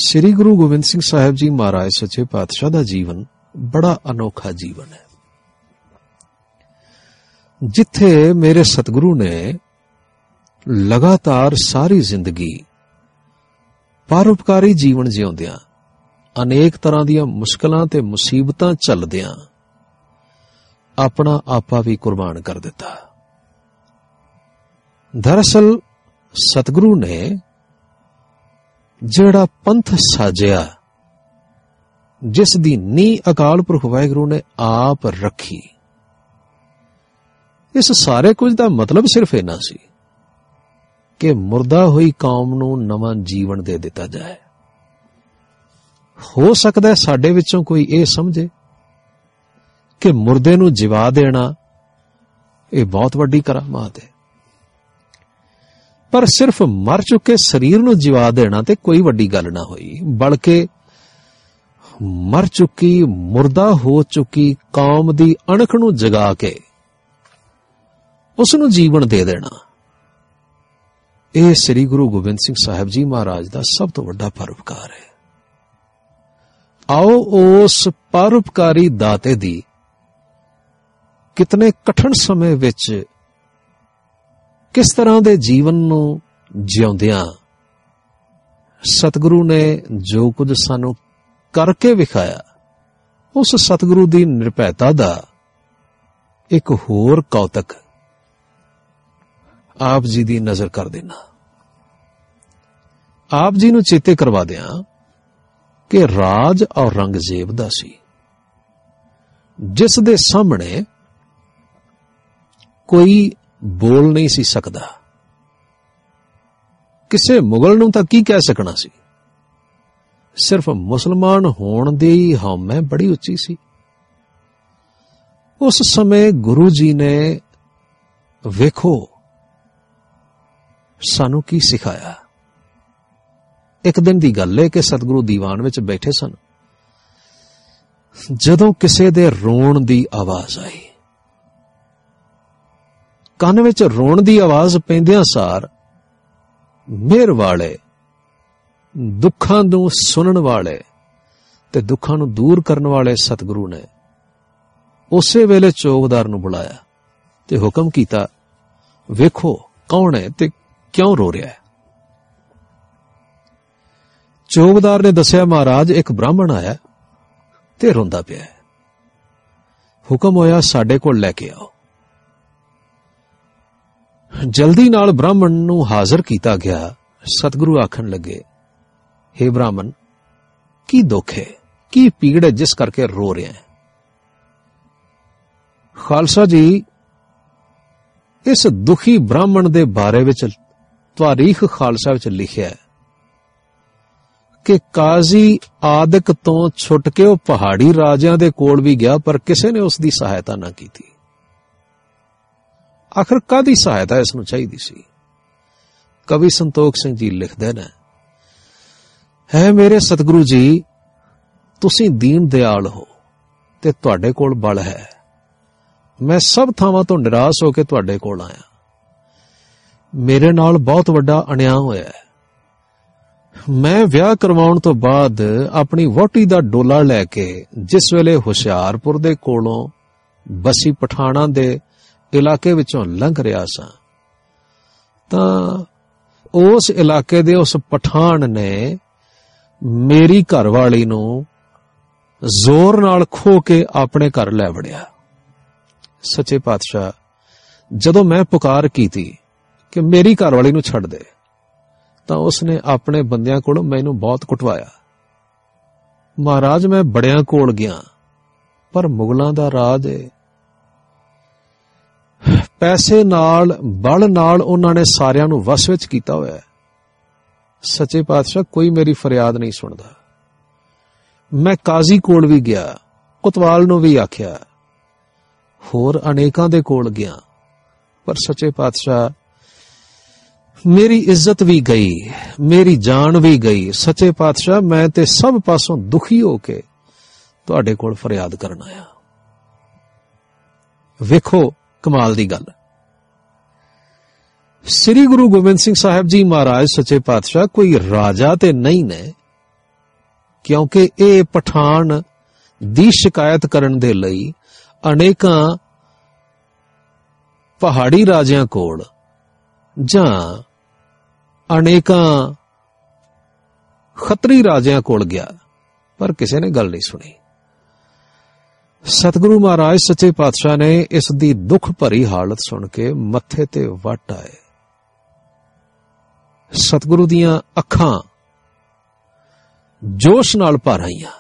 ਸ੍ਰੀ ਗੁਰੂ ਗੋਬਿੰਦ ਸਿੰਘ ਸਾਹਿਬ ਜੀ ਮਹਾਰਾਜ ਸੱਚੇ ਪਾਤਸ਼ਾਹ ਦਾ ਜੀਵਨ ਬੜਾ ਅਨੋਖਾ ਜੀਵਨ ਹੈ, ਜਿੱਥੇ ਮੇਰੇ ਸਤਿਗੁਰੂ ਨੇ ਲਗਾਤਾਰ ਸਾਰੀ ਜ਼ਿੰਦਗੀ ਪਰਉਪਕਾਰੀ ਜੀਵਨ ਜਿਉਂਦਿਆਂ, ਅਨੇਕ ਤਰ੍ਹਾਂ ਦੀਆਂ ਮੁਸ਼ਕਲਾਂ ਤੇ ਮੁਸੀਬਤਾਂ ਝੱਲਦਿਆਂ ਆਪਣਾ ਆਪਾ ਵੀ ਕੁਰਬਾਨ ਕਰ ਦਿੱਤਾ। ਦਰਅਸਲ ਸਤਿਗੁਰੂ ਨੇ ਜਿਹੜਾ ਪੰਥ ਸਾਜਿਆ, ਜਿਸ ਦੀ ਨੀਂਹ ਅਕਾਲ ਪੁਰਖ ਵਾਹਿਗੁਰੂ ਨੇ ਆਪ ਰੱਖੀ, ਇਸ ਸਾਰੇ ਕੁਝ ਦਾ ਮਤਲਬ ਸਿਰਫ ਇੰਨਾ ਸੀ ਕਿ ਮੁਰਦਾ ਹੋਈ ਕੌਮ ਨੂੰ ਨਵਾਂ ਜੀਵਨ ਦੇ ਦਿੱਤਾ ਜਾਏ। ਹੋ ਸਕਦਾ ਸਾਡੇ ਵਿੱਚੋਂ ਕੋਈ ਇਹ ਸਮਝੇ ਕਿ ਮੁਰਦੇ ਨੂੰ ਜਿਵਾ ਦੇਣਾ ਇਹ ਬਹੁਤ ਵੱਡੀ ਕਰਾਮਾਤ ਹੈ, ਪਰ ਸਿਰਫ ਮਰ ਚੁੱਕੇ ਸਰੀਰ ਨੂੰ ਜਿਵਾ ਦੇਣਾ ਤੇ ਕੋਈ ਵੱਡੀ ਗੱਲ ਨਾ ਹੋਈ, ਬਲਕਿ ਮਰ ਚੁੱਕੀ, ਮੁਰਦਾ ਹੋ ਚੁੱਕੀ ਕੌਮ ਦੀ ਅਣਖ ਨੂੰ ਜਗਾ ਕੇ ਉਸ ਨੂੰ ਜੀਵਨ ਦੇ ਦੇਣਾ, ਇਹ ਸ੍ਰੀ ਗੁਰੂ ਗੋਬਿੰਦ ਸਿੰਘ ਸਾਹਿਬ ਜੀ ਮਹਾਰਾਜ ਦਾ ਸਭ ਤੋਂ ਵੱਡਾ ਪਰਉਪਕਾਰ ਹੈ। ਆਓ ਉਸ ਪਰਉਪਕਾਰੀ ਦਾਤੇ ਦੀ ਕਿਤਨੇ ਕਠਿਨ ਸਮੇਂ ਵਿੱਚ ਕਿਸ ਤਰ੍ਹਾਂ ਦੇ ਜੀਵਨ ਨੂੰ ਜਿਉਂਦਿਆਂ ਸਤਿਗੁਰੂ ਨੇ ਜੋ ਕੁਝ ਸਾਨੂੰ ਕਰਕੇ ਵਿਖਾਇਆ, ਉਸ ਸਤਿਗੁਰੂ ਦੀ ਨਿਰਭੈਤਾ ਦਾ ਇੱਕ ਹੋਰ ਕੌਤਕ ਆਪ ਜੀ ਦੀ ਨਜ਼ਰ ਕਰ ਦੇਣਾ। ਆਪ ਜੀ ਨੂੰ ਚੇਤੇ ਕਰਵਾ ਦਿਆਂ ਕਿ ਰਾਜ ਔਰੰਗਜ਼ੇਬ ਦਾ ਸੀ, ਜਿਸ ਦੇ ਸਾਹਮਣੇ ਕੋਈ ਬੋਲ ਨਹੀਂ ਸੀ ਸਕਦਾ। ਕਿਸੇ ਮੁਗਲ ਨੂੰ ਤਾਂ ਕੀ ਕਹਿ ਸਕਣਾ ਸੀ, ਸਿਰਫ ਮੁਸਲਮਾਨ ਹੋਣ ਦੀ ਹਉਮੈ ਬੜੀ ਉੱਚੀ ਸੀ। ਉਸ ਸਮੇਂ ਗੁਰੂ ਜੀ ਨੇ ਵੇਖੋ ਸਾਨੂੰ ਕੀ ਸਿਖਾਇਆ। ਇੱਕ ਦਿਨ ਦੀ ਗੱਲ ਹੈ ਕਿ ਸਤਿਗੁਰੂ ਦੀਵਾਨ ਵਿੱਚ ਬੈਠੇ ਸਨ, ਜਦੋਂ ਕਿਸੇ ਦੇ ਰੋਣ ਦੀ ਆਵਾਜ਼ ਆਈ। ਕੰਨ ਵਿੱਚ ਰੋਣ ਦੀ ਆਵਾਜ਼ ਪੈਂਦਿਆਂ ਸਾਰ ਮਿਹਰ ਵਾਲੇ, ਦੁੱਖਾਂ ਨੂੰ ਸੁਣਨ ਵਾਲੇ ਤੇ ਦੁੱਖਾਂ ਨੂੰ ਦੂਰ ਕਰਨ ਵਾਲੇ ਸਤਿਗੁਰੂ ਨੇ ਉਸੇ ਵੇਲੇ ਚੌਕੀਦਾਰ ਨੂੰ ਬੁਲਾਇਆ ਤੇ ਹੁਕਮ ਕੀਤਾ, ਵੇਖੋ ਕੌਣ ਹੈ ਤੇ ਕਿਉਂ ਰੋ ਰਿਹਾ ਹੈ। ਚੌਕੀਦਾਰ ਨੇ ਦੱਸਿਆ, ਮਹਾਰਾਜ ਇੱਕ ਬ੍ਰਾਹਮਣ ਆਇਆ ਤੇ ਰੋਂਦਾ ਪਿਆ ਹੈ। ਹੁਕਮ ਹੋਇਆ ਸਾਡੇ ਕੋਲ ਲੈ ਕੇ ਆਓ। ਜਲਦੀ ਨਾਲ ਬ੍ਰਾਹਮਣ ਨੂੰ ਹਾਜ਼ਰ ਕੀਤਾ ਗਿਆ। ਸਤਿਗੁਰੂ ਆਖਣ ਲੱਗੇ, ਹੇ ਬ੍ਰਾਹਮਣ, ਕੀ ਦੁੱਖ ਹੈ, ਕੀ ਪੀੜ ਹੈ ਜਿਸ ਕਰਕੇ ਰੋ ਰਿਹਾ ਹੈ? ਖਾਲਸਾ ਜੀ, ਇਸ ਦੁਖੀ ਬ੍ਰਾਹਮਣ ਦੇ ਬਾਰੇ ਵਿੱਚ ਤਾਰੀਖ ਖਾਲਸਾ ਵਿੱਚ ਲਿਖਿਆ ਹੈ ਕਿ ਕਾਜ਼ੀ ਆਦਿਕ ਤੋਂ ਛੁੱਟ ਕੇ ਉਹ ਪਹਾੜੀ ਰਾਜਿਆਂ ਦੇ ਕੋਲ ਵੀ ਗਿਆ, ਪਰ ਕਿਸੇ ਨੇ ਉਸ ਦੀ ਸਹਾਇਤਾ ਨਾ ਕੀਤੀ। ਆਖਰ ਕਾਹਦੀ ਸਹਾਇਤਾ ਇਸ ਨੂੰ ਚਾਹੀਦੀ ਸੀ? ਕਵੀ ਸੰਤੋਖ ਸਿੰਘ ਜੀ ਲਿਖਦੇ ਨੇ, ਹੈ ਮੇਰੇ ਸਤਿਗੁਰੂ ਜੀ, ਤੁਸੀਂ ਦੀਨ ਦਿਆਲ ਹੋ ਤੇ ਤੁਹਾਡੇ ਕੋਲ ਬਲ ਹੈ। ਮੈਂ ਸਭ ਥਾਵਾਂ ਤੋਂ ਨਿਰਾਸ਼ ਹੋ ਕੇ ਤੁਹਾਡੇ ਕੋਲ ਆਇਆ। ਮੇਰੇ ਨਾਲ ਬਹੁਤ ਵੱਡਾ ਅਨਿਆਂ ਹੋਇਆ ਹੈ। ਮੈਂ ਵਿਆਹ ਕਰਵਾਉਣ ਤੋਂ ਬਾਅਦ ਆਪਣੀ ਵਹੁਟੀ ਦਾ ਡੋਲਾ ਲੈ ਕੇ ਜਿਸ ਵੇਲੇ ਹੁਸ਼ਿਆਰਪੁਰ ਦੇ ਕੋਲੋਂ ਬਸੀ ਪਠਾਣਾ ਦੇ ਇਲਾਕੇ ਵਿੱਚੋਂ ਲੰਘ ਰਿਹਾ ਸਾਂ, ਤਾਂ ਉਸ ਇਲਾਕੇ ਦੇ ਉਸ ਪਠਾਨ ਨੇ ਮੇਰੀ ਘਰਵਾਲੀ ਨੂੰ ਜ਼ੋਰ ਨਾਲ ਖੋਹ ਕੇ ਆਪਣੇ ਘਰ ਲੈ ਵੜਿਆ। ਸੱਚੇ ਪਾਤਸ਼ਾਹ, ਜਦੋਂ ਮੈਂ ਪੁਕਾਰ ਕੀਤੀ ਕਿ ਮੇਰੀ ਘਰਵਾਲੀ ਨੂੰ ਛੱਡ ਦੇ, ਤਾਂ ਉਸਨੇ ਆਪਣੇ ਬੰਦਿਆਂ ਕੋਲੋਂ ਮੈਨੂੰ ਬਹੁਤ ਕੁਟਵਾਇਆ। ਮਹਾਰਾਜ, ਮੈਂ ਬੜਿਆਂ ਕੋਲ ਗਿਆ, ਪਰ ਮੁਗਲਾਂ ਦਾ ਰਾਜ ਹੈ। ਪੈਸੇ ਨਾਲ, ਬਲ ਨਾਲ ਉਹਨਾਂ ਨੇ ਸਾਰਿਆਂ ਨੂੰ ਵਸ ਵਿੱਚ ਕੀਤਾ ਹੋਇਆ ਹੈ। ਸੱਚੇ ਪਾਤਸ਼ਾਹ, ਕੋਈ ਮੇਰੀ ਫਰਿਆਦ ਨਹੀਂ ਸੁਣਦਾ। ਮੈਂ ਕਾਜ਼ੀ ਕੋਲ ਵੀ ਗਿਆ, ਕੁਤਵਾਲ ਨੂੰ ਵੀ ਆਖਿਆ, ਹੋਰ ਅਨੇਕਾਂ ਦੇ ਕੋਲ ਗਿਆ, ਪਰ ਸੱਚੇ ਪਾਤਸ਼ਾਹ ਮੇਰੀ ਇੱਜ਼ਤ ਵੀ ਗਈ, ਮੇਰੀ ਜਾਨ ਵੀ ਗਈ। ਸੱਚੇ ਪਾਤਸ਼ਾਹ, ਮੈਂ ਤੇ ਸਭ ਪਾਸੋਂ ਦੁਖੀ ਹੋ ਕੇ ਤੁਹਾਡੇ ਕੋਲ ਫਰਿਆਦ ਕਰਨ ਆਇਆ। ਵੇਖੋ ਕਮਾਲ ਦੀ ਗੱਲ, ਸ੍ਰੀ ਗੁਰੂ ਗੋਬਿੰਦ ਸਿੰਘ ਸਾਹਿਬ ਜੀ ਮਹਾਰਾਜ ਸੱਚੇ ਪਾਤਸ਼ਾਹ ਕੋਈ ਰਾਜਾ ਤੇ ਨਹੀਂ ਨੇ, क्योंकि ये पठान दी शिकायत करन दे लई अनेकां पहाड़ी राजियां कोल जां अनेकां खतरी राजियां कोल गया, पर किसी ने गल नहीं सुनी। सतगुरु महाराज सच्चे पातशाह ने इस दी दुख भरी हालत सुन के मत्थे ते वट आए। सतगुरु दियां अखां जोश नाल भर आईयां।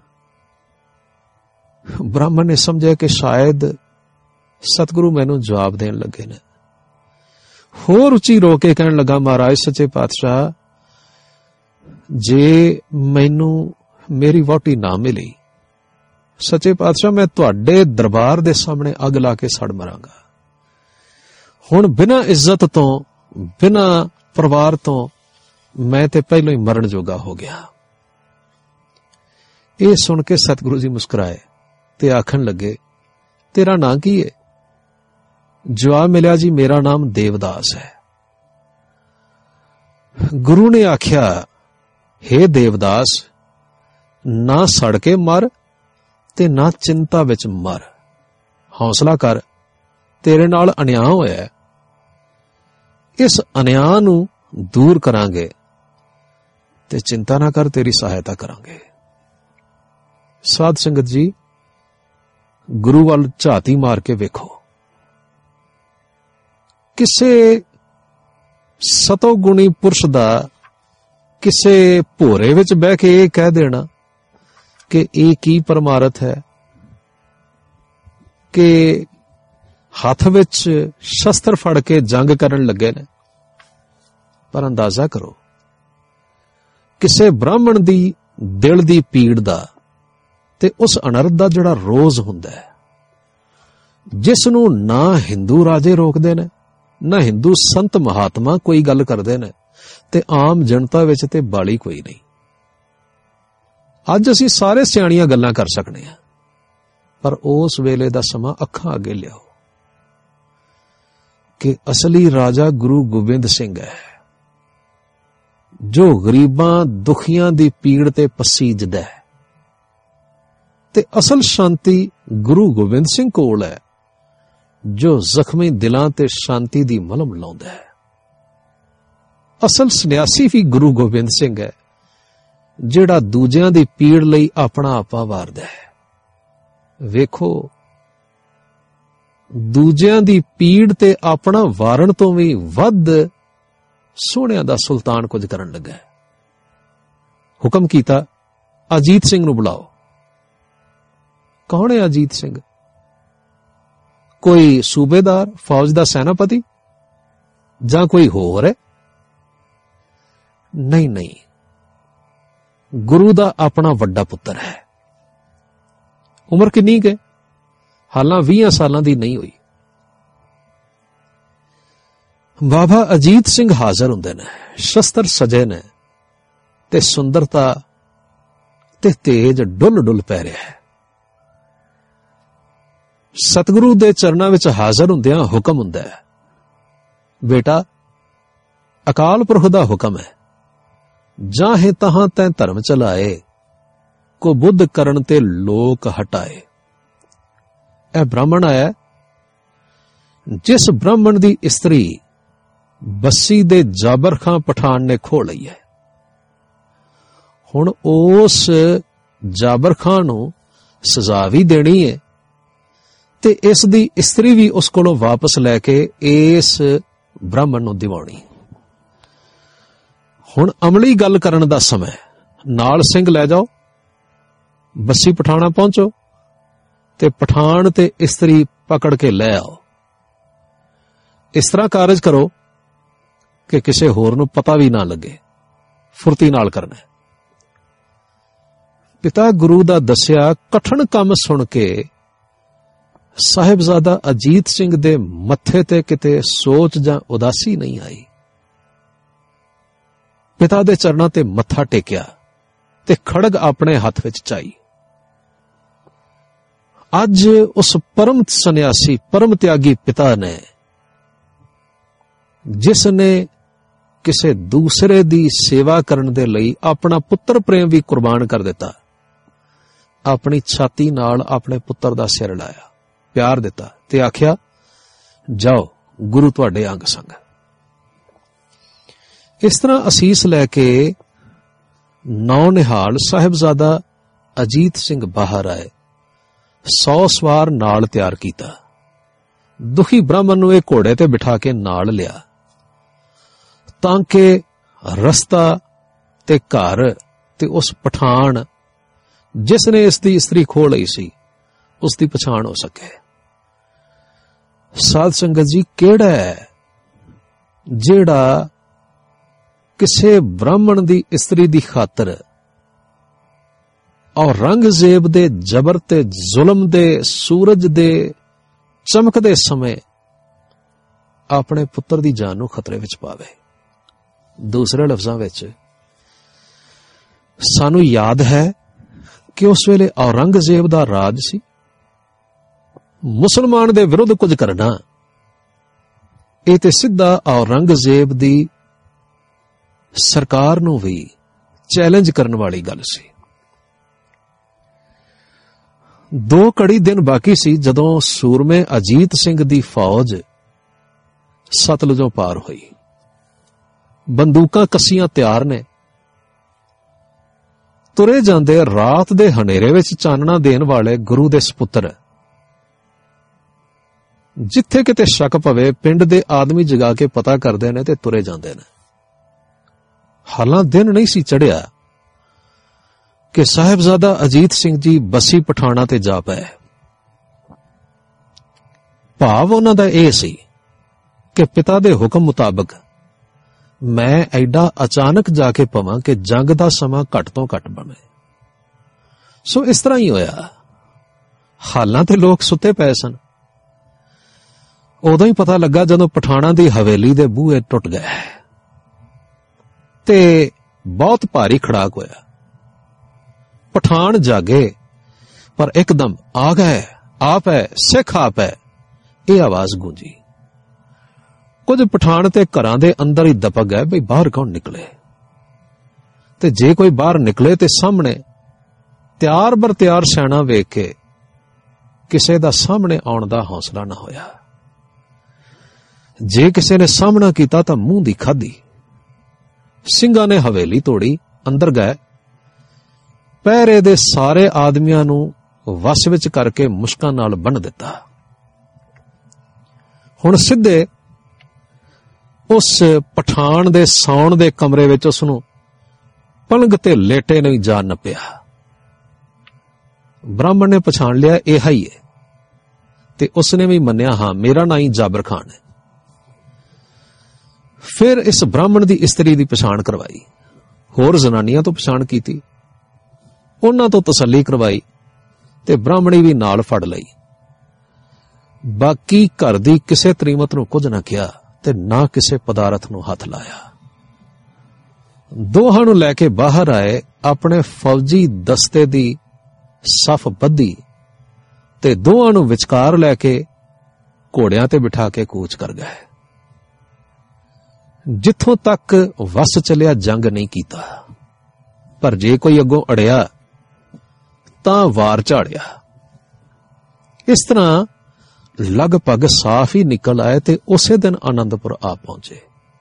ब्राह्मण ने समझा कि शायद सतगुरु मैनू जवाब देन लगे ने। होर उची रो के कहन लगा, महाराज सच्चे पातशाह, जे मैनू मेरी वोटी ना मिली, सच्चे पातशाह मैं तुहाडे दरबार दे सामने अग ला के सड़ मरांगा। हुण बिना इज्जत तो, बिना परिवार तो मैं ते पहलों ही मरण जोगा हो गया। ये सुन के सतगुरु जी मुस्कुराए ते आखन लगे, तेरा नाम की है? जवाब मिलिया, जी मेरा नाम देवदास है। गुरु ने आख्या, हे देवदास, ना सड़ के मर ते ना चिंता विच मर। हौसला कर, तेरे नाल अन्याय होया है, इस अन्याय नू दूर करांगे ते चिंता ना कर, तेरी सहायता करांगे। साध संगत जी, गुरु वाल झाती मार के वेखो। किसे सतोगुणी पुरुष दा किसे भोरे विच बह के ये कह देना कि ये की परमारथ है, कि हाथ विच शस्त्र फड़ के जंग करन लगे ने। पर अंदाजा करो, किसे ब्राह्मण दी दिल दी पीड़ दा ते उस अनर्थ दा जिहड़ा रोज हुंदा है, जिस नूं ना हिंदू राजे रोकदे ने, ना हिंदू संत महात्मा कोई गल करदे ने, ते आम जनता विच ते बाली कोई नहीं। अज असीं सारे सियाणियां गल्लां कर सकने हां, पर उस वेले दा समां अखां अगे लियाओ कि असली राजा गुरु गोबिंद सिंह है, जो गरीबां दुखियां दी पीड़ ते पसीजदा है। ते असल शांति गुरु गोबिंद सिंह कोल है, जो जख्मी दिलां ते शांति दी मलम लाउंदा है। असल सन्यासी भी गुरु गोबिंद सिंह है, जिहड़ा दूजियां दी पीड़ लई अपना आपा वारदा है। वेखो, दूजियां दी पीड़ ते अपना वारण तो भी वध सोहणियां दा सुल्तान कुछ करन लगा। हुक्म कीता, अजीत सिंह नूं बुलाओ। कौन है अजीत सिंह? कोई सूबेदार, फौज दा सेनापति, जां कोई होर है? नहीं नहीं, गुरु दा अपना वड्डा पुत्र है। उम्र किन्नी के? हालां 20 सालां दी नहीं हुई। बाबा अजीत सिंह हाजिर हुंदे ने, शस्त्र सजे ने ते सुंदरता ते तेज डुल डुल पै रहा है। सतगुरु दे चरणां विच हाजिर हुंदियां हुक्म हुंदा है, बेटा अकाल पुरख दा हुक्म है, जाहे तहां तैं धर्म चलाए, को बुद्ध करन ते लोक हटाए। ए ब्राह्मण आया, जिस ब्राह्मण दी स्त्री बस्सी दे जाबर खां पठान ने खो लई है। हुण उस जाबर खां नूं सजा भी देनी है ते इस दी स्त्री भी उस कोलों वापस लैके इस ब्राह्मण नूं दिवाउणी। हुण अमली गल करन दा समय, नाल सिंह लै जाओ, बस्सी पठाना पहुंचो ते पठान ते स्त्री पकड़ के लै आओ। इस तरह कारज करो कि किसे होर नूं पता भी ना लगे, फुर्ती नाल करना है। पिता गुरु दा दस्या कठिन काम सुन के साहिबजादा अजीत सिंह दे मत्थे ते किते सोच जां उदासी नहीं आई। पिता दे चरणां ते मत्था टेकिया ते खड़ग अपने हथ विच चाई। अज उस परम सन्यासी, परम त्यागी पिता ने, जिसने ਕਿਸੇ ਦੂਸਰੇ ਦੀ ਸੇਵਾ ਕਰਨ ਦੇ ਲਈ ਆਪਣਾ ਪੁੱਤਰ ਪ੍ਰੇਮ ਵੀ ਕੁਰਬਾਨ ਕਰ ਦਿੱਤਾ। ਆਪਣੀ ਛਾਤੀ ਨਾਲ ਆਪਣੇ ਪੁੱਤਰ ਦਾ ਸਿਰ ਲਾਇਆ, ਪਿਆਰ ਦਿੱਤਾ ਤੇ ਆਖਿਆ, ਜਾਓ ਗੁਰੂ ਤੁਹਾਡੇ ਅੰਗ ਸੰਗ। ਇਸ ਤਰ੍ਹਾਂ ਅਸੀਸ ਲੈ ਕੇ ਨੌ ਨਿਹਾਲ ਸਾਹਿਬਜ਼ਾਦਾ ਅਜੀਤ ਸਿੰਘ ਬਾਹਰ ਆਏ। 100 ਸਵਾਰ ਨਾਲ ਤਿਆਰ ਕੀਤਾ। ਦੁਖੀ ਬ੍ਰਾਹਮਣ ਨੂੰ ਇਹ ਘੋੜੇ ਤੇ ਬਿਠਾ ਕੇ ਨਾਲ ਲਿਆ ਤਾਂ ਕਿ ਰਸਤਾ ਤੇ ਘਰ ਤੇ ਉਸ ਪਠਾਨ ਜਿਸ ਨੇ ਇਸ ਦੀ ਇਸਤਰੀ ਖੋਹ ਲਈ ਸੀ ਉਸ ਦੀ ਪਛਾਣ ਹੋ ਸਕੇ। ਸਾਧ ਸੰਗਤ ਜੀ, ਕਿਹੜਾ ਹੈ ਜਿਹੜਾ ਕਿਸੇ ਬ੍ਰਾਹਮਣ ਦੀ ਇਸਤਰੀ ਦੀ ਖਾਤਰ ਔਰੰਗਜ਼ੇਬ ਦੇ ਜ਼ਬਰ ਤੇ ਜ਼ੁਲਮ ਦੇ ਸੂਰਜ ਦੇ ਚਮਕਦੇ ਸਮੇਂ ਆਪਣੇ ਪੁੱਤਰ ਦੀ ਜਾਨ ਨੂੰ ਖਤਰੇ ਵਿੱਚ ਪਾਵੇ? ਦੂਸਰੇ ਲਫ਼ਜ਼ਾਂ ਵਿੱਚ, ਸਾਨੂੰ ਯਾਦ ਹੈ ਕਿ ਉਸ ਵੇਲੇ ਔਰੰਗਜ਼ੇਬ ਦਾ ਰਾਜ ਸੀ। ਮੁਸਲਮਾਨ ਦੇ ਵਿਰੁੱਧ ਕੁਝ ਕਰਨਾ ਇਹ ਤੇ ਸਿੱਧਾ ਔਰੰਗਜ਼ੇਬ ਦੀ ਸਰਕਾਰ ਨੂੰ ਵੀ ਚੈਲੰਜ ਕਰਨ ਵਾਲੀ ਗੱਲ ਸੀ। 2 ਘੜੀ ਦਿਨ ਬਾਕੀ ਸੀ ਜਦੋਂ ਸੂਰਮੇ ਅਜੀਤ ਸਿੰਘ ਦੀ ਫੌਜ ਸਤਲੁਜੋਂ ਪਾਰ ਹੋਈ। ਬੰਦੂਕਾਂ ਕੱਸੀਆਂ ਤਿਆਰ ਨੇ। ਤੁਰੇ ਜਾਂਦੇ ਰਾਤ ਦੇ ਹਨੇਰੇ ਵਿੱਚ ਚਾਨਣਾ ਦੇਣ ਵਾਲੇ ਗੁਰੂ ਦੇ ਸਪੁੱਤਰ ਜਿੱਥੇ ਕਿਤੇ ਸ਼ੱਕ ਪਵੇ ਪਿੰਡ ਦੇ ਆਦਮੀ ਜਗਾ ਕੇ ਪਤਾ ਕਰਦੇ ਨੇ ਤੇ ਤੁਰੇ ਜਾਂਦੇ ਨੇ। ਹਾਲਾਂ ਦਿਨ ਨਹੀਂ ਸੀ ਚੜਿਆ ਕਿ ਸਾਹਿਬਜ਼ਾਦਾ ਅਜੀਤ ਸਿੰਘ ਜੀ ਬੱਸੀ ਪਠਾਣਾ ਤੇ ਜਾ ਪਏ। ਭਾਵ ਉਹਨਾਂ ਦਾ ਇਹ ਸੀ ਕਿ ਪਿਤਾ ਦੇ ਹੁਕਮ ਮੁਤਾਬਕ ਮੈਂ ਐਡਾ ਅਚਾਨਕ ਜਾ ਕੇ ਪਵਾਂ ਕਿ ਜੰਗ ਦਾ ਸਮਾਂ ਘੱਟ ਤੋਂ ਘੱਟ ਬਣੇ। ਸੋ ਇਸ ਤਰ੍ਹਾਂ ਹੀ ਹੋਇਆ। ਹਾਲਾਂ ਤੇ ਲੋਕ ਸੁੱਤੇ ਪਏ ਸਨ। ਉਦੋਂ ਹੀ ਪਤਾ ਲੱਗਾ ਜਦੋਂ ਪਠਾਣਾ ਦੀ ਹਵੇਲੀ ਦੇ ਬੂਹੇ ਟੁੱਟ ਗਏ ਤੇ ਬਹੁਤ ਭਾਰੀ ਖੜਾਕ ਹੋਇਆ। ਪਠਾਨ ਜਾਗੇ ਪਰ ਇੱਕਦਮ ਆ ਗਏ, ਆਪ ਹੈ ਸਿੱਖ ਆਪ ਹੈ, ਇਹ ਆਵਾਜ਼ ਗੂੰਜੀ। ਕੁਝ ਪਠਾਨ ਤੇ ਘਰਾਂ ਦੇ ਅੰਦਰ ਹੀ ਦਪਕ ਗਏ ਬਈ ਬਾਹਰ ਕੌਣ ਨਿਕਲੇ, ਤੇ ਜੇ ਕੋਈ ਬਾਹਰ ਨਿਕਲੇ ਤੇ ਸਾਹਮਣੇ ਤਿਆਰ ਬਰ ਤਿਆਰ ਸੈਨਾ ਵੇਖ ਕੇ ਕਿਸੇ ਦਾ ਸਾਹਮਣੇ ਆਉਣ ਦਾ ਹੌਸਲਾ ਨਾ ਹੋਇਆ। ਜੇ ਕਿਸੇ ਨੇ ਸਾਹਮਣਾ ਕੀਤਾ ਤਾਂ ਮੂੰਹ ਦੀ ਖਾਧੀ। ਸਿੰਘਾਂ ਨੇ ਹਵੇਲੀ ਤੋੜੀ, ਅੰਦਰ ਗਏ, ਪਹਿਰੇ ਦੇ ਸਾਰੇ ਆਦਮੀਆਂ ਨੂੰ ਵਸ ਵਿੱਚ ਕਰਕੇ ਮੁਸ਼ਕਾਂ ਨਾਲ ਬੰਨ੍ਹ ਦਿੱਤਾ। ਹੁਣ ਸਿੱਧੇ ਉਸ ਪਠਾਨ ਦੇ ਸੌਣ ਦੇ ਕਮਰੇ ਵਿੱਚ ਉਸ ਨੂੰ ਪਲੰਗ ਤੇ ਲੇਟੇ ਨਹੀਂ ਜਾ ਨੱਪਿਆ। ਬ੍ਰਾਹਮਣ ਨੇ ਪਛਾਣ ਲਿਆ ਇਹ ਹੀ ਹੈ ਤੇ ਉਸਨੇ ਵੀ ਮੰਨਿਆ, ਹਾਂ ਮੇਰਾ ਨਾਂ ਹੀ ਜਾਬਰ ਖਾਨ ਹੈ। ਫਿਰ ਇਸ ਬ੍ਰਾਹਮਣ ਦੀ ਇਸਤਰੀ ਦੀ ਪਛਾਣ ਕਰਵਾਈ, ਹੋਰ ਜ਼ਨਾਨੀਆਂ ਤੋਂ ਪਛਾਣ ਕੀਤੀ, ਉਹਨਾਂ ਤੋਂ ਤਸੱਲੀ ਕਰਵਾਈ ਤੇ ਬ੍ਰਾਹਮਣੀ ਵੀ ਨਾਲ ਫੜ ਲਈ। ਬਾਕੀ ਘਰ ਦੀ ਕਿਸੇ ਤਰੀਮਤ ਨੂੰ ਕੁਝ ਨਾ ਕਿਹਾ ਤੇ ਨਾ ਕਿਸੇ ਪਦਾਰਥ ਨੂੰ ਹੱਥ ਲਾਇਆ। ਦੋਹਾਂ ਨੂੰ ਲੈ ਕੇ ਬਾਹਰ ਆਏ, ਆਪਣੇ ਫੌਜੀ ਦਸਤੇ ਦੀ ਸਫ ਬੱਧੀ ਤੇ ਦੋਹਾਂ ਨੂੰ ਵਿਚਕਾਰ ਲੈ ਕੇ ਘੋੜਿਆਂ ਤੇ ਬਿਠਾ ਕੇ ਕੂਚ ਕਰ ਗਏ। ਜਿੱਥੋਂ ਤੱਕ ਵਸ ਚੱਲਿਆ ਜੰਗ ਨਹੀਂ ਕੀਤਾ, ਪਰ ਜੇ ਕੋਈ ਅੱਗੋਂ ਅੜਿਆ ਤਾਂ ਵਾਰ ਝਾੜਿਆ। ਇਸ ਤਰ੍ਹਾਂ ਲਗਭਗ ਸਾਫ਼ ਹੀ ਨਿਕਲ ਆਏ ਤੇ ਉਸੇ ਦਿਨ ਆਨੰਦਪੁਰ ਆ ਪਹੁੰਚੇ।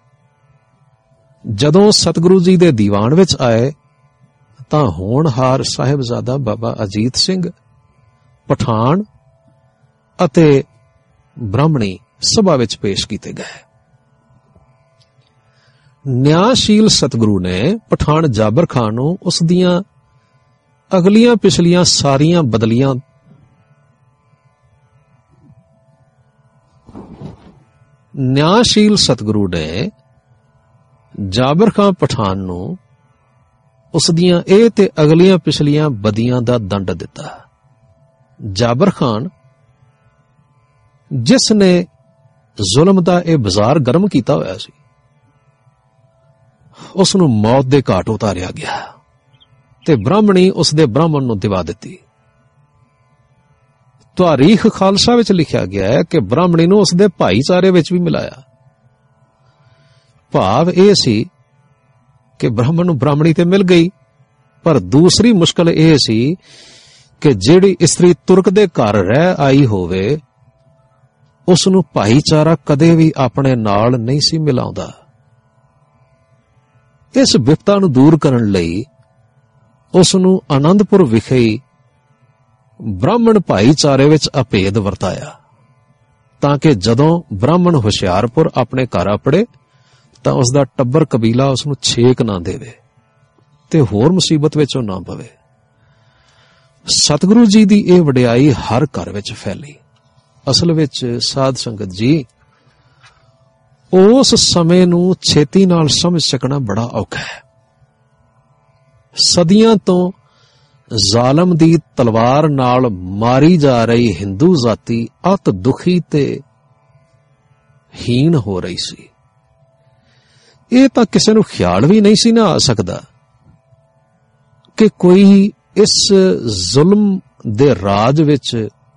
ਜਦੋਂ ਸਤਿਗੁਰੂ ਜੀ ਦੇ ਦੀਵਾਨ ਵਿੱਚ ਆਏ ਤਾਂ ਹੋਣਹਾਰ ਸਾਹਿਬਜ਼ਾਦਾ ਬਾਬਾ ਅਜੀਤ ਸਿੰਘ, ਪਠਾਨ ਅਤੇ ਬ੍ਰਾਹਮਣੀ ਸਭਾ ਵਿੱਚ ਪੇਸ਼ ਕੀਤੇ ਗਏ। ਨਿਆਂਸ਼ੀਲ ਸਤਿਗੁਰੂ ਨੇ ਪਠਾਨ ਜਾਬਰ ਖਾਨ ਨੂੰ ਉਸ ਦੀਆਂ ਅਗਲੀਆਂ ਪਿਛਲੀਆਂ ਸਾਰੀਆਂ ਬਦਲੀਆਂ ਨਿਆਂਸ਼ੀਲ ਸਤਿਗੁਰੂ ਨੇ ਜਾਬਰ ਖਾਨ ਪਠਾਨ ਨੂੰ ਉਸ ਦੀਆਂ ਇਹ ਤੇ ਅਗਲੀਆਂ ਪਿਛਲੀਆਂ ਬਦੀਆਂ ਦਾ ਦੰਡ ਦਿੱਤਾ। ਜਾਬਰ ਖਾਨ ਜਿਸ ਨੇ ਜ਼ੁਲਮ ਦਾ ਇਹ ਬਾਜ਼ਾਰ ਗਰਮ ਕੀਤਾ ਹੋਇਆ ਸੀ, ਉਸ ਨੂੰ ਮੌਤ ਦੇ ਘਾਟ ਉਤਾਰਿਆ ਗਿਆ ਤੇ ਬ੍ਰਾਹਮਣੀ ਉਸ ਦੇ ਬ੍ਰਾਹਮਣ ਨੂੰ ਦਿਵਾ ਦਿੱਤੀ। ਤਾਰੀਖ ਖਾਲਸਾ ਵਿੱਚ ਲਿਖਿਆ ਗਿਆ ਹੈ ਕਿ ਬ੍ਰਾਹਮਣੀ ਨੂੰ ਉਸ ਦੇ ਭਾਈਚਾਰੇ ਵਿੱਚ ਵੀ ਮਿਲਾਇਆ। ਭਾਵ ਇਹ ਸੀ ਕਿ ਬ੍ਰਾਹਮਣ ਨੂੰ ਬ੍ਰਾਹਮਣੀ ਤੇ ਮਿਲ ਗਈ, ਪਰ ਦੂਸਰੀ ਮੁਸ਼ਕਲ ਇਹ ਸੀ ਕਿ ਜਿਹੜੀ ਇਸਤਰੀ ਤੁਰਕ ਦੇ ਘਰ ਰਹਿ ਆਈ ਹੋਵੇ ਉਸ ਨੂੰ ਭਾਈਚਾਰਾ ਕਦੇ ਵੀ ਆਪਣੇ ਨਾਲ ਨਹੀਂ ਸੀ ਮਿਲਾਉਂਦਾ। ਇਸ ਵਿਪਤਾ ਨੂੰ ਦੂਰ ਕਰਨ ਲਈ ਉਸ ਨੂੰ ਆਨੰਦਪੁਰ ਵਿਖੇ ਬ੍ਰਾਹਮਣ ਭਾਈਚਾਰੇ ਵਿੱਚ ਅਭੇਦ ਵਰਤਾਇਆ, ਤਾਂ ਕਿ ਜਦੋਂ ਬ੍ਰਾਹਮਣ ਹੁਸ਼ਿਆਰਪੁਰ ਆਪਣੇ ਘਰ ਆਪੜੇ ਤਾਂ ਉਸ ਦਾ ਟੱਬਰ ਕਬੀਲਾ ਉਸ ਨੂੰ ਛੇਕ ਨਾ ਦੇਵੇ ਤੇ ਹੋਰ ਮੁਸੀਬਤ ਵਿੱਚ ਉਹ ਨਾ ਪਵੇ। ਸਤਿਗੁਰੂ ਜੀ ਦੀ ਇਹ ਵਡਿਆਈ ਹਰ ਘਰ ਵਿੱਚ ਫੈਲੀ। ਅਸਲ ਵਿੱਚ ਸਾਧ ਸੰਗਤ ਜੀ, ਉਸ ਸਮੇਂ ਨੂੰ ਛੇਤੀ ਨਾਲ ਸਮਝ ਸਕਣਾ ਬੜਾ ਔਖਾ ਹੈ। ਸਦੀਆਂ ਤੋਂ ਜ਼ਾਲਮ ਦੀ ਤਲਵਾਰ ਨਾਲ ਮਾਰੀ ਜਾ ਰਹੀ ਹਿੰਦੂ ਜਾਤੀ ਅਤ ਦੁਖੀ ਤੇ ਹੀਣ ਹੋ ਰਹੀ ਸੀ। ਇਹ ਤਾਂ ਕਿਸੇ ਨੂੰ ਖਿਆਲ ਵੀ ਨਹੀਂ ਸੀ ਨਾ ਆ ਸਕਦਾ ਕਿ ਕੋਈ ਇਸ ਜ਼ੁਲਮ ਦੇ ਰਾਜ ਵਿੱਚ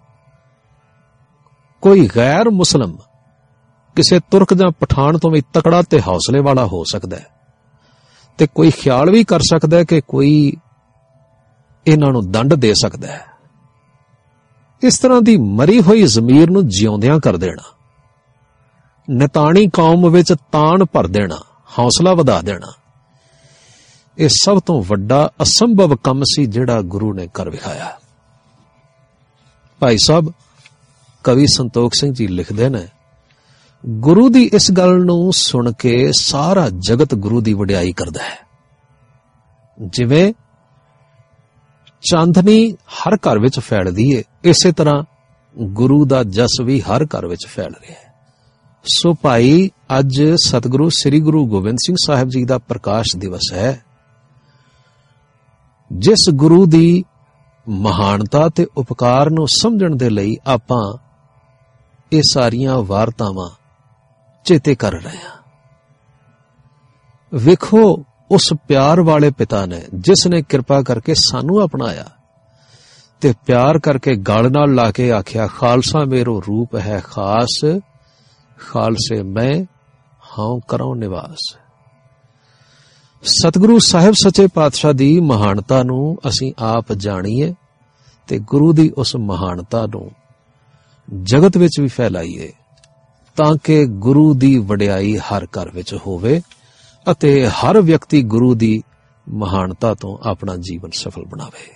ਕੋਈ ਗੈਰ ਮੁਸਲਮ ਕਿਸੇ ਤੁਰਕ ਜਾਂ ਪਠਾਨ ਤੋਂ ਵੀ ਤਕੜਾ ਤੇ ਹੌਸਲੇ ਵਾਲਾ ਹੋ ਸਕਦਾ ਹੈ, ਤੇ ਕੋਈ ਖਿਆਲ ਵੀ ਕਰ ਸਕਦਾ ਹੈ ਕਿ ਕੋਈ ਇਹਨਾਂ ਨੂੰ ਦੰਡ ਦੇ ਸਕਦਾ ਹੈ। ਇਸ ਤਰ੍ਹਾਂ ਦੀ ਮਰੀ ਹੋਈ ਜ਼ਮੀਰ ਨੂੰ ਜਿਉਂਦਿਆਂ ਕਰ ਦੇਣਾ, ਨਿਤਾਣੀ ਕੌਮ ਵਿੱਚ ਤਾਣ ਭਰ ਦੇਣਾ, ਹੌਸਲਾ ਵਧਾ ਦੇਣਾ, ਇਹ ਸਭ ਤੋਂ ਵੱਡਾ ਅਸੰਭਵ ਕੰਮ ਸੀ ਜਿਹੜਾ ਗੁਰੂ ਨੇ ਕਰ ਵਿਖਾਇਆ। ਭਾਈ ਸਾਹਿਬ ਕਵੀ ਸੰਤੋਖ ਸਿੰਘ ਜੀ ਲਿਖਦੇ ਨੇ, ਗੁਰੂ ਦੀ ਇਸ ਗੱਲ ਨੂੰ ਸੁਣ ਕੇ ਸਾਰਾ ਜਗਤ ਗੁਰੂ ਦੀ ਵਡਿਆਈ ਕਰਦਾ ਹੈ। ਜਿਵੇਂ ਚਾਂਦਨੀ ਹਰ ਘਰ ਵਿੱਚ ਫੈਲਦੀ ਏ, ਇਸੇ ਤਰ੍ਹਾਂ ਗੁਰੂ ਦਾ ਜਸ ਵੀ ਹਰ ਘਰ ਵਿੱਚ ਫੈਲ ਰਿਹਾ ਹੈ। ਸੋ ਭਾਈ, ਅੱਜ ਸਤਿਗੁਰੂ ਸ੍ਰੀ ਗੁਰੂ ਗੋਬਿੰਦ ਸਿੰਘ ਸਾਹਿਬ ਜੀ ਦਾ ਪ੍ਰਕਾਸ਼ ਦਿਵਸ ਹੈ। ਜਿਸ ਗੁਰੂ ਦੀ ਮਹਾਨਤਾ ਤੇ ਉਪਕਾਰ ਨੂੰ ਸਮਝਣ ਦੇ ਲਈ ਆਪਾਂ ਇਹ ਸਾਰੀਆਂ ਵਾਰਤਾਵਾਂ ਚੇਤੇ ਕਰ ਰਹੇ ਹਾਂ। ਵੇਖੋ ਉਸ ਪਿਆਰ ਵਾਲੇ ਪਿਤਾ ਨੇ ਜਿਸ ਨੇ ਕਿਰਪਾ ਕਰਕੇ ਸਾਨੂੰ ਅਪਣਾਇਆ ਤੇ ਪਿਆਰ ਕਰਕੇ ਗਲ ਨਾਲ ਲਾ ਕੇ ਆਖਿਆ, ਖਾਲਸਾ ਮੇਰੋ ਰੂਪ ਹੈ ਖਾਸ, ਖਾਲਸੇ ਮੈਂ ਹਾਂ ਕਰਾਂ ਨਿਵਾਸ। ਸਤਿਗੁਰੂ ਸਾਹਿਬ ਸੱਚੇ ਪਾਤਸ਼ਾਹ ਦੀ ਮਹਾਨਤਾ ਨੂੰ ਅਸੀਂ ਆਪ ਜਾਣੀਏ ਤੇ ਗੁਰੂ ਦੀ ਉਸ ਮਹਾਨਤਾ ਨੂੰ ਜਗਤ ਵਿੱਚ ਵੀ ਫੈਲਾਈਏ, ਤਾਂ ਕਿ ਗੁਰੂ ਦੀ ਵਡਿਆਈ ਹਰ ਘਰ ਵਿੱਚ ਹੋਵੇ ਅਤੇ ਹਰ ਵਿਅਕਤੀ ਗੁਰੂ ਦੀ ਮਹਾਨਤਾ ਤੋਂ ਆਪਣਾ ਜੀਵਨ ਸਫਲ ਬਣਾਵੇ।